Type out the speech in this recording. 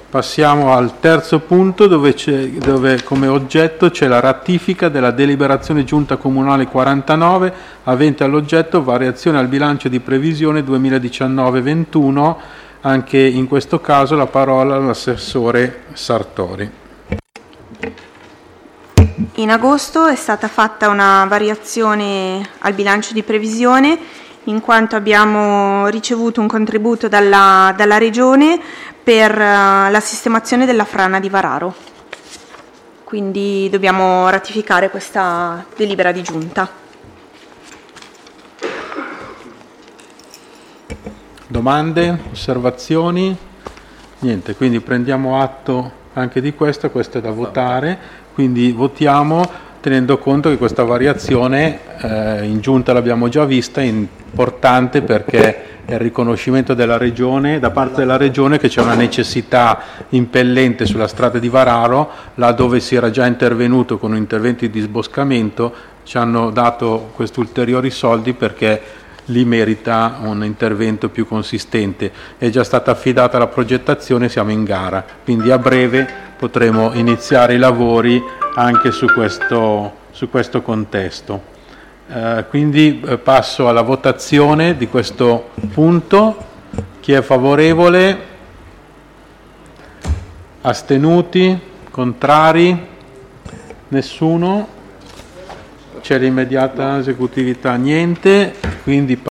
Passiamo al terzo punto dove come oggetto c'è la ratifica della deliberazione Giunta Comunale 49 avente all'oggetto variazione al bilancio di previsione 2019-21. Anche in questo caso la parola all'assessore Sartori. In agosto è stata fatta una variazione al bilancio di previsione in quanto abbiamo ricevuto un contributo dalla Regione per la sistemazione della frana di Vararo. Quindi dobbiamo ratificare questa delibera di giunta. Domande, osservazioni? Niente, quindi prendiamo atto anche di questo è da votare, quindi votiamo tenendo conto che questa variazione in giunta l'abbiamo già vista, è importante perché è il riconoscimento della Regione, da parte della Regione, che c'è una necessità impellente sulla strada di Vararo, là dove si era già intervenuto con un intervento di disboscamento, ci hanno dato questi ulteriori soldi perché lì merita un intervento più consistente. È già stata affidata la progettazione, siamo in gara, quindi a breve potremo iniziare i lavori anche su questo contesto. Quindi passo alla votazione di questo punto. Chi è favorevole? Astenuti? Contrari? Nessuno? C'è l'immediata esecutività? Niente. Quindi